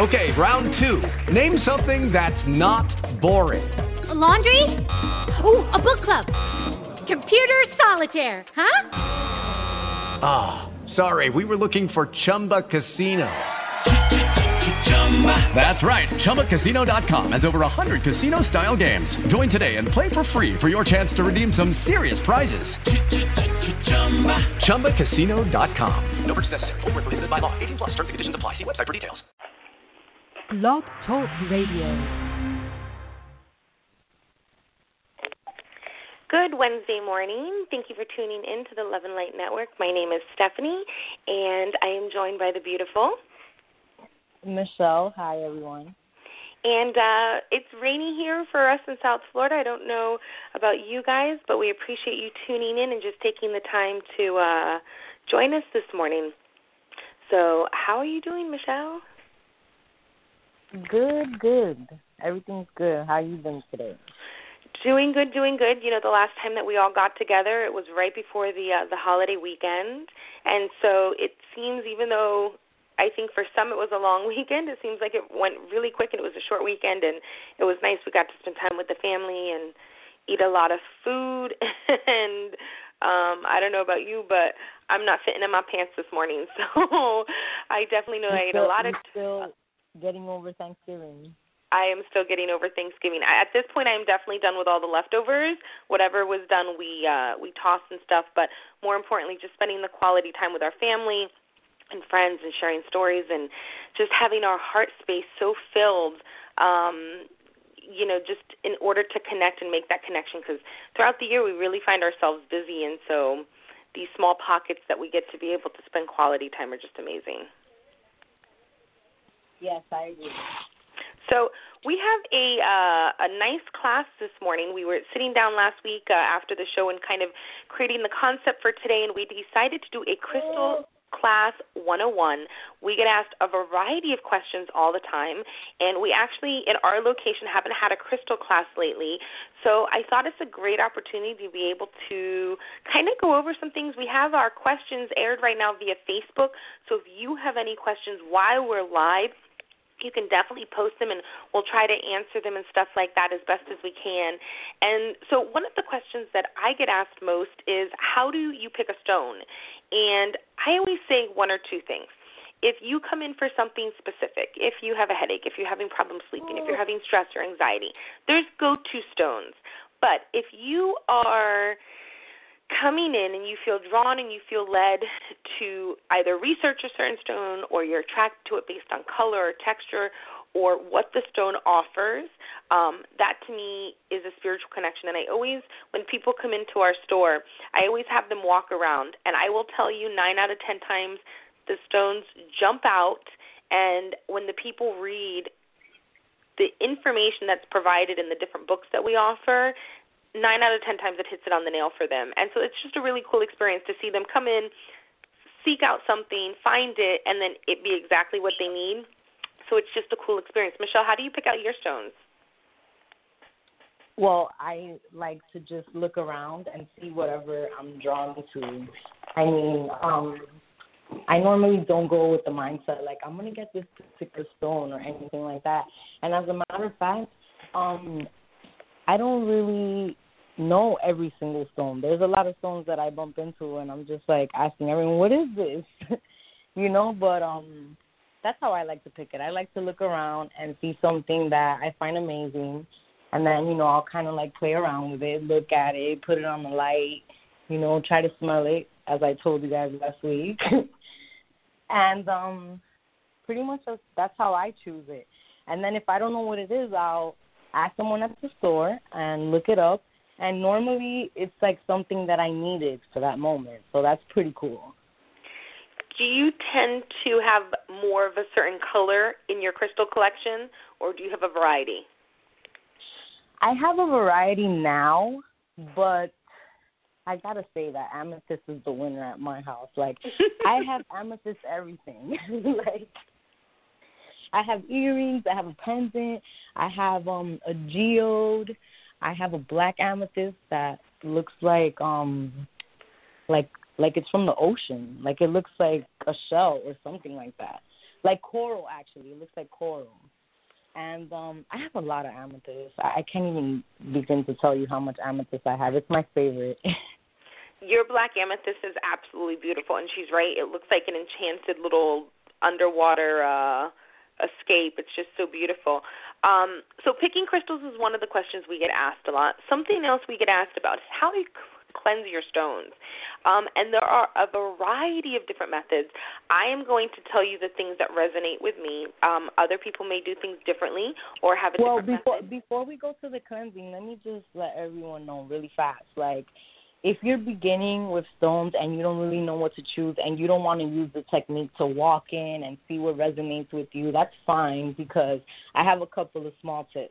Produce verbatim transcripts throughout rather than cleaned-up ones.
Okay, round two. Name something that's not boring. A laundry? Ooh, a book club. Computer solitaire, huh? Ah, oh, sorry, we were looking for Chumba Casino. That's right, Chumba Casino dot com has over one hundred casino-style games. Join today and play for free for your chance to redeem some serious prizes. Chumba Casino dot com. No purchase necessary. Void where prohibited by law. eighteen plus terms and conditions apply. See website for details. Blog Talk Radio. Good Wednesday morning. Thank you for tuning in to the Love and Light Network. My name is Stephanie, and I am joined by the beautiful Michelle. Hi, everyone. And uh, it's rainy here for us in South Florida. I don't know about you guys, but we appreciate you tuning in and just taking the time to uh, join us this morning. So how are you doing, Michelle? Good, good. Everything's good. How you been today? Doing good, doing good. You know, the last time that we all got together, it was right before the uh, the holiday weekend. And so it seems, even though I think for some it was a long weekend, it seems like it went really quick and it was a short weekend, and it was nice. We got to spend time with the family and eat a lot of food. And um, I don't know about you, but I'm not fitting in my pants this morning. So I definitely know I ate still, a lot of still getting over Thanksgiving. I am still getting over Thanksgiving. At this point, I am definitely done with all the leftovers. Whatever was done, we uh, we tossed and stuff. But more importantly, just spending the quality time with our family and friends and sharing stories and just having our heart space so filled, um, you know, just in order to connect and make that connection. Because throughout the year, we really find ourselves busy. And so these small pockets that we get to be able to spend quality time are just amazing. Yes, I agree. So we have a uh, a nice class this morning. We were sitting down last week uh, after the show and kind of creating the concept for today, and we decided to do a Crystal Class one oh one. We get asked a variety of questions all the time, and we actually, in our location, haven't had a crystal class lately. So I thought it's a great opportunity to be able to kind of go over some things. We have our questions aired right now via Facebook, so if you have any questions while we're live, you can definitely post them, and we'll try to answer them and stuff like that as best as we can. And so one of the questions that I get asked most is, how do you pick a stone? And I always say one or two things. If you come in for something specific, if you have a headache, if you're having problems sleeping, if you're having stress or anxiety, there's go-to stones. But if you are coming in and you feel drawn and you feel led to either research a certain stone, or you're attracted to it based on color or texture or what the stone offers, um, that to me is a spiritual connection. And I always, when people come into our store, I always have them walk around, and I will tell you nine out of ten times the stones jump out, and when the people read the information that's provided in the different books that we offer, nine out of ten times it hits it on the nail for them. And so it's just a really cool experience to see them come in, seek out something, find it, and then it be exactly what they need. So it's just a cool experience. Michelle, how do you pick out your stones? Well, I like to just look around and see whatever I'm drawn to. I mean, um, I normally don't go with the mindset like I'm going to get this particular stone or anything like that. And as a matter of fact, um, I don't really know every single stone. There's a lot of stones that I bump into, and I'm just like asking everyone, what is this? you know, but um, that's how I like to pick it. I like to look around and see something that I find amazing, and then, you know, I'll kind of like play around with it, look at it, put it on the light, you know, try to smell it, as I told you guys last week. and um, pretty much that's, that's how I choose it. And then if I don't know what it is, I'll ask someone at the store and look it up. And normally it's like something that I needed for that moment. So that's pretty cool. Do you tend to have more of a certain color in your crystal collection, or do you have a variety? I have a variety now, but I got to say that amethyst is the winner at my house. Like, I have amethyst everything. like, I have earrings, I have a pendant, I have um a geode, I have a black amethyst that looks like um like like it's from the ocean. Like it looks like a shell or something like that. like coral, actually. It looks like coral. And um, I have a lot of amethyst. I, I can't even begin to tell you how much amethyst I have. It's my favorite. Your black amethyst is absolutely beautiful, and she's right. It looks like an enchanted little underwater uh, escape. It's just so beautiful. Um, so picking crystals is one of the questions we get asked a lot. Something else we get asked about is how do you cleanse your stones? Um, and there are a variety of different methods. I am going to tell you the things that resonate with me. Um, other people may do things differently or have a well, different before, method. Before we go to the cleansing, let me just let everyone know really fast. Like, if you're beginning with stones and you don't really know what to choose and you don't want to use the technique to walk in and see what resonates with you, that's fine, because I have a couple of small tips.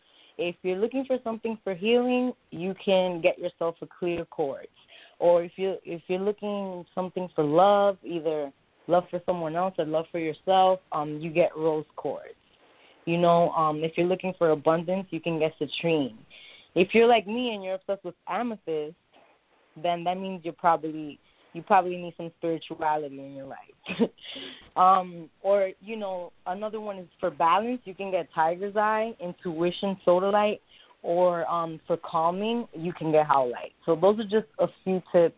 If you're looking for something for healing, you can get yourself a clear quartz. Or if you if you're looking something for love, either love for someone else or love for yourself, um, you get rose quartz. You know, um, if you're looking for abundance, you can get citrine. If you're like me and you're obsessed with amethyst, then that means you're probably you probably need some spirituality in your life. um, or, you know, another one is for balance. You can get tiger's eye, intuition, sodalite, or um, for calming, you can get howlite. So those are just a few tips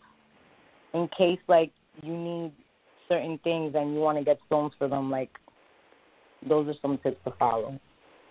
in case, like, you need certain things and you want to get stones for them. Like, those are some tips to follow.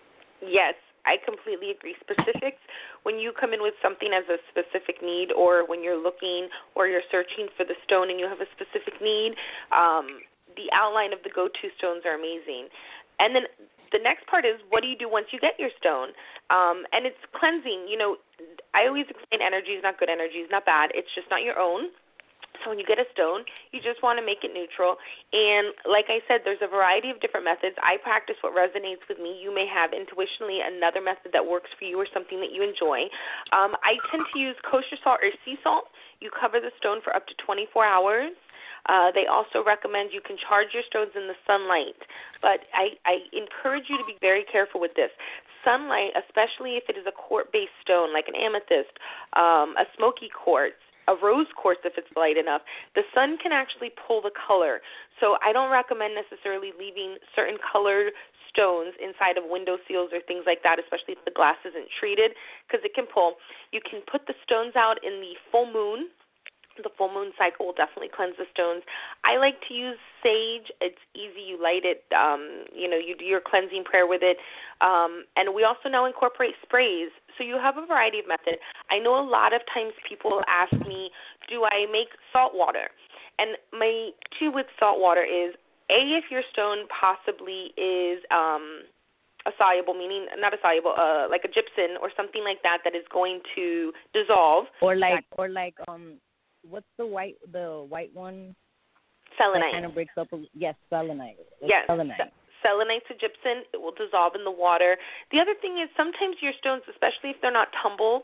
Yes. I completely agree. Specifics, when you come in with something as a specific need, or when you're looking or you're searching for the stone and you have a specific need, um, the outline of the go-to stones are amazing. And then the next part is, what do you do once you get your stone? Um, and it's cleansing. You know, I always explain energy is not good, energy is not bad. It's just not your own. So when you get a stone, you just want to make it neutral. And like I said, there's a variety of different methods. I practice what resonates with me. You may have intuitionally another method that works for you or something that you enjoy. Um, I tend to use kosher salt or sea salt. You cover the stone for up to twenty-four hours. Uh, they also recommend you can charge your stones in the sunlight. But I, I encourage you to be very careful with this. Sunlight, especially if it is a quartz-based stone like an amethyst, um, a smoky quartz, a rose quartz if it's light enough, the sun can actually pull the color. So I don't recommend necessarily leaving certain colored stones inside of window seals or things like that, especially if the glass isn't treated, because it can pull. You can put the stones out in the full moon. The full moon cycle will definitely cleanse the stones. I like to use sage. It's easy. You light it. Um, you know, you do your cleansing prayer with it. Um, and we also now incorporate sprays. So you have a variety of methods. I know a lot of times people ask me, do I make salt water? And my issue with salt water is, A, if your stone possibly is um, a soluble, meaning not a soluble, uh, like a gypsum or something like that that is going to dissolve. Or like, or like, um, what's the white, the white one? Selenite. That kind of breaks up. A, yes, selenite. It's yes, selenite. Selenite's a gypsum. It will dissolve in the water. The other thing is sometimes your stones, especially if they're not tumbled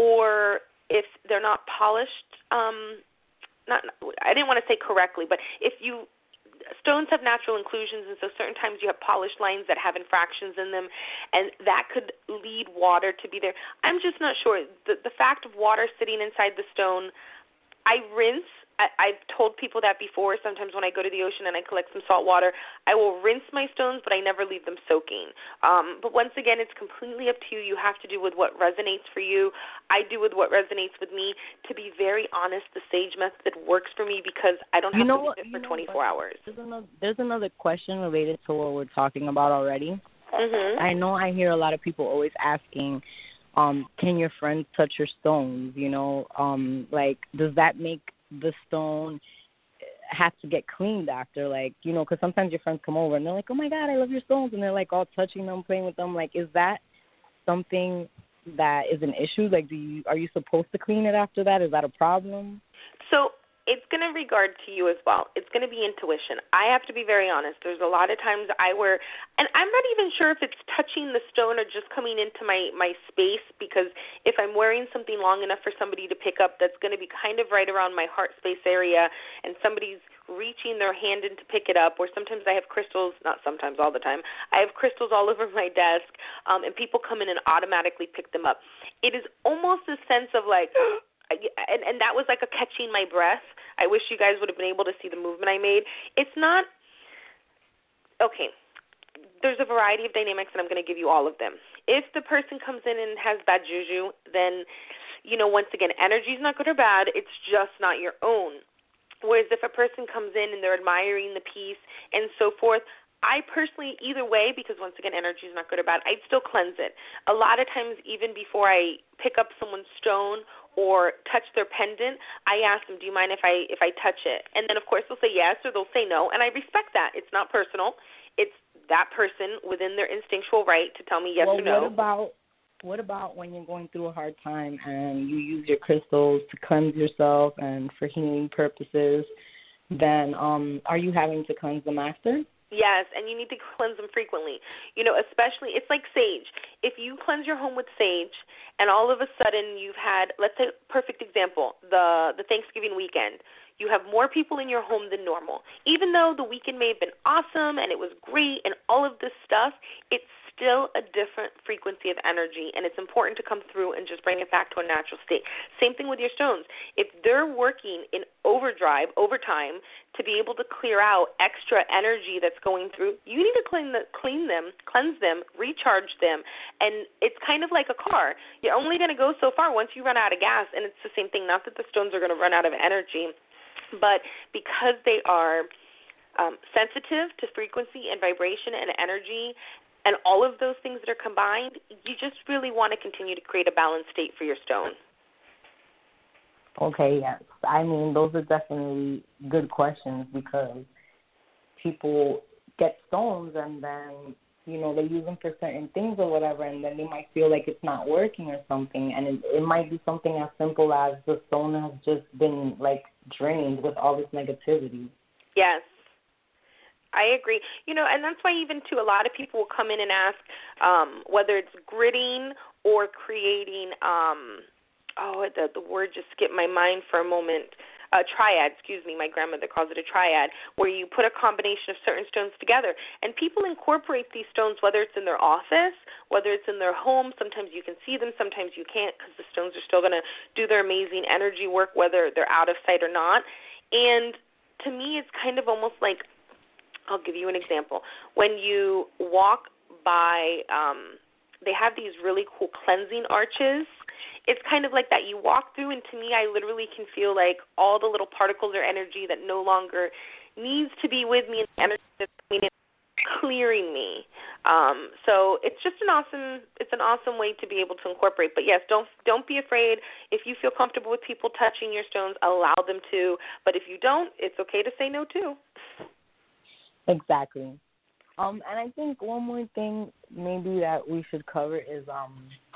or if they're not polished, um, not I didn't want to say correctly, but if you stones have natural inclusions, and so certain times you have polished lines that have infractions in them, and that could lead water to be there. I'm just not sure. The, the fact of water sitting inside the stone, I rinse. I, I've told people that before. Sometimes when I go to the ocean and I collect some salt water, I will rinse my stones, but I never leave them soaking. Um, but once again, it's completely up to you. You have to do with what resonates for you. I do with what resonates with me. To be very honest, the sage method works for me because I don't have you know to leave it for twenty-four what? hours. There's another, there's another question related to what we're talking about already. Mm-hmm. I know I hear a lot of people always asking, um, can your friends touch your stones? You know, um, like, does that make the stone have to get cleaned after? Like, you know, because sometimes your friends come over and they're like, oh, my God, I love your stones. And they're, like, all touching them, playing with them. Like, is that something that is an issue? Like, do you are you supposed to clean it after that? Is that a problem? So it's going to regard to you as well. It's going to be intuition. I have to be very honest. There's a lot of times I wear, and I'm not even sure if it's touching the stone or just coming into my, my space, because if I'm wearing something long enough for somebody to pick up, that's going to be kind of right around my heart space area, and somebody's reaching their hand in to pick it up, or sometimes I have crystals, not sometimes, all the time, I have crystals all over my desk, um, and people come in and automatically pick them up. It is almost a sense of like, and, and that was like a catching my breath. I wish you guys would have been able to see the movement I made. It's not okay, there's a variety of dynamics, and I'm going to give you all of them. If the person comes in and has bad juju, then, you know, once again, energy is not good or bad. It's just not your own. Whereas if a person comes in and they're admiring the piece and so forth, I personally, either way, because once again, energy is not good or bad, I'd still cleanse it. A lot of times, even before I pick up someone's stone or touch their pendant, I ask them, do you mind if I if I touch it? And then, of course, they'll say yes or they'll say no, and I respect that. It's not personal. It's that person within their instinctual right to tell me yes well, or no. What about, what about when you're going through a hard time and you use your crystals to cleanse yourself and for healing purposes? Then um, are you having to cleanse them after? Yes, and you need to cleanse them frequently. You know, especially, it's like sage. If you cleanse your home with sage and all of a sudden you've had, let's say, perfect example, the, the Thanksgiving weekend, you have more people in your home than normal. Even though the weekend may have been awesome and it was great and all of this stuff, it's still a different frequency of energy, and it's important to come through and just bring it back to a natural state. Same thing with your stones. If they're working in overdrive, overtime, to be able to clear out extra energy that's going through, you need to clean, the, clean them, cleanse them, recharge them, and it's kind of like a car. You're only going to go so far once you run out of gas, and it's the same thing. Not that the stones are going to run out of energy, but because they are um, sensitive to frequency and vibration and energy, and all of those things that are combined, you just really want to continue to create a balanced state for your stone. Okay, yes. I mean, those are definitely good questions because people get stones and then, you know, they use them for certain things or whatever, and then they might feel like it's not working or something. And it, it might be something as simple as the stone has just been, like, drained with all this negativity. Yes. I agree. You know, and that's why even, too, a lot of people will come in and ask um, whether it's gridding or creating, um, oh, the, the word just skipped my mind for a moment, a triad, excuse me, my grandmother calls it a triad, where you put a combination of certain stones together. And people incorporate these stones, whether it's in their office, whether it's in their home. Sometimes you can see them, sometimes you can't, because the stones are still going to do their amazing energy work, whether they're out of sight or not. And to me, it's kind of almost like, I'll give you an example. When you walk by, um, they have these really cool cleansing arches. It's kind of like that. You walk through, and to me, I literally can feel like all the little particles or energy that no longer needs to be with me, and the energy that's coming in, clearing me. Um, so it's just an awesome, it's an awesome way to be able to incorporate. But yes, don't don't be afraid. If you feel comfortable with people touching your stones, allow them to. But if you don't, it's okay to say no too. Exactly. Um, and I think one more thing maybe that we should cover is um,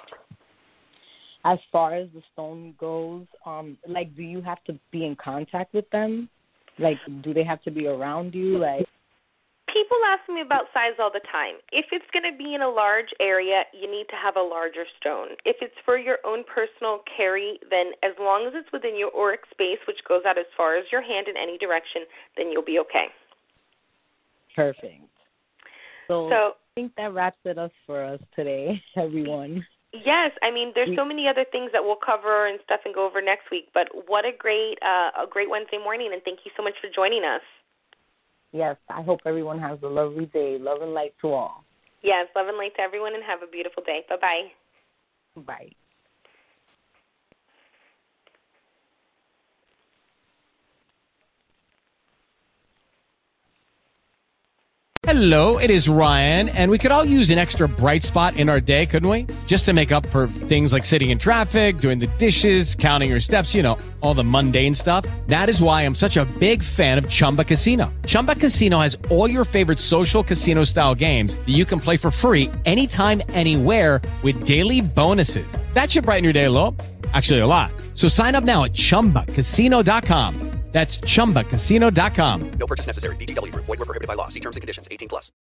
as far as the stone goes, um, like, do you have to be in contact with them? Like, do they have to be around you? Like, people ask me about size all the time. If it's going to be in a large area, you need to have a larger stone. If it's for your own personal carry, then as long as it's within your auric space, which goes out as far as your hand in any direction, then you'll be okay. Perfect. So, so I think that wraps it up for us today, everyone. Yes, I mean, there's so many other things that we'll cover and stuff and go over next week, but what a great uh, a great Wednesday morning, and thank you so much for joining us. Yes, I hope everyone has a lovely day. Love and light to all. Yes, love and light to everyone, and have a beautiful day. Bye-bye. Bye. Hello, it is Ryan, and we could all use an extra bright spot in our day, couldn't we? Just to make up for things like sitting in traffic, doing the dishes, counting your steps, you know, all the mundane stuff. That is why I'm such a big fan of Chumba Casino. Chumba Casino has all your favorite social casino-style games that you can play for free anytime, anywhere with daily bonuses. That should brighten your day a little. Actually, a lot. So sign up now at chumba casino dot com. That's chumba casino dot com. No purchase necessary. V G W Group. Void where prohibited by law. See terms and conditions. eighteen plus.